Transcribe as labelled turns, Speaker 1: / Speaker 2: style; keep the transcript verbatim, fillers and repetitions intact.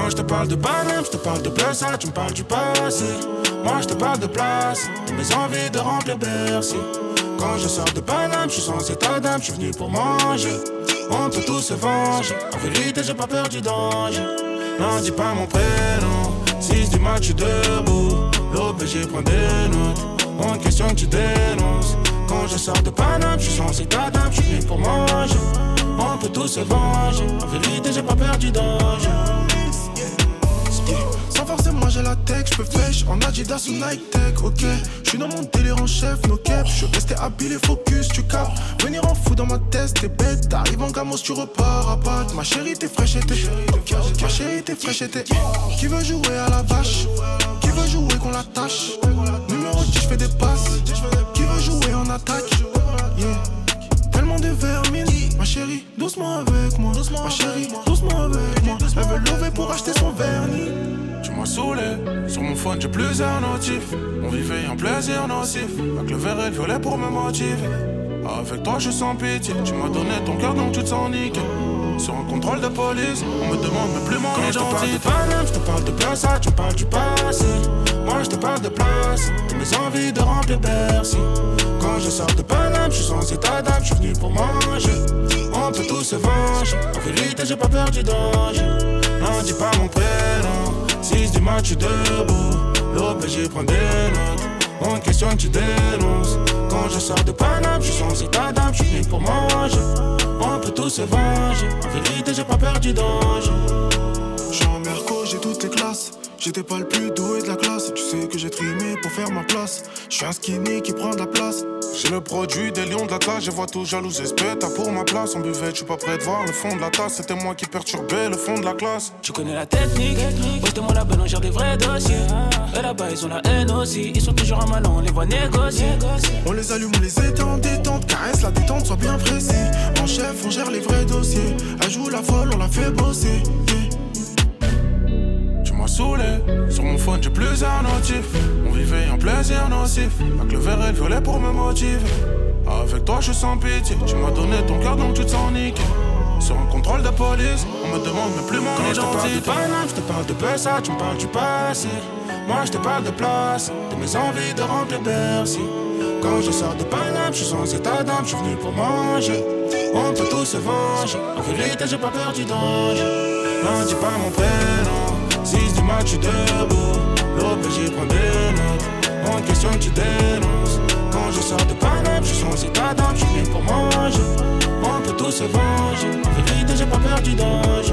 Speaker 1: Quand je te parle de Paname, je te parle de place, ça, tu me parles du passé. Moi je te parle de place, de mes envies de remplir Bercy. Quand je sors de Paname, je suis sans état d'âme, je suis venu pour manger. On peut tous se venger, en vérité j'ai pas peur du danger. Non, dis pas mon prénom, six du match, je suis debout. L'O P J prend des notes, on questionne, tu dénonces. Quand je sors de Paname, je suis sans état d'âme, je suis venu pour manger. On peut tous se venger, en vérité j'ai pas peur du danger.
Speaker 2: Sans forcément j'ai la tech, j'peux fèche en Adidas ou Nike Tech, ok. J'suis dans mon délire en chef, no cap. J'suis resté habile et focus, tu capes. Venir en fou dans ma tête, t'es bête. T'arrives en gamos, tu repars à patte. Ma chérie t'es fraîche et t'es Ma chérie t'es fraîche et t'es Qui veut jouer à la vache? Qui veut jouer qu'on l'attache? Numéro dix, j'fais des passes. Qui veut jouer en attaque? Yeah. Tellement de vermine. Ma chérie, doucement avec moi. Ma chérie, doucement avec moi. Elle veut lever pour acheter son vernis.
Speaker 1: Tu m'as saoulé, sur mon phone j'ai plusieurs notifs. On vivait un plaisir nocif, avec le vert et le violet pour me motiver. Avec toi je sens pitié, tu m'as donné ton cœur donc tu te sens niqué. Sur un contrôle de police, on me demande même plus mon identité. Quand je te parle de Paname, je te parle de place, ça, tu me parles du passé. Moi je te parle de place, de mes envies de remplir Bercy. Quand je sors de Paname, je suis sans état d'âme, je suis venu pour manger. On peut tous se venger, en vérité j'ai pas peur du danger. Non, dis pas mon prénom, six du match, je suis debout. L'O P J prend des notes, on questionne, tu dénonces. Quand je sors de Paname, je suis sans état d'âme, je suis venu pour manger. On peut tous se venger, en vérité j'ai pas peur du danger.
Speaker 2: J'suis en Merco, j'ai toutes les classes. J'étais pas le plus doué de la classe. Tu sais que j'ai trimé pour faire ma place. J'suis un skinny qui prend de la place.
Speaker 1: J'ai le produit des lions de la classe. Je vois tout jaloux, j'espère t'as pour ma place. En buvette, j'suis pas prêt de voir le fond de la tasse. C'était moi qui perturbais le fond de la classe.
Speaker 3: Tu connais la technique, poste-moi la bonne, on gère des vrais dossiers. Et là-bas ils ont la haine aussi. Ils sont toujours à malin, on les voit négocier.
Speaker 2: On les allume, on les éteint en détente. Caresse la détente, sois bien précis. En chef, on gère les vrais dossiers. Elle joue la folle, on la fait bosser. Yeah.
Speaker 1: Saoulé, sur mon phone j'ai plusieurs notifs. On vivait un plaisir nocif, avec le vert et le violet pour me motiver. Avec toi je sens pitié, tu m'as donné ton cœur donc tu te sens niqué. Sur un contrôle de police, on me demande même plus mon identité. Quand je te parle de Paname, je te parle de Bessa, tu me parles du passé. Moi je te parle de place, de mes envies de remplir Bercy. Quand je sors de Paname, je suis sans état d'âme, je suis venu pour manger. On peut tous se venger, en vérité j'ai pas peur du danger. Non, dis pas mon prénom, six du match, je suis debout. L'O P J prend des notes, on questionne, tu dénonces. Quand je sors de Paname, je suis sans état d'âme, je suis venu pour manger. On peut tous se venger, en vérité j'ai pas peur du danger.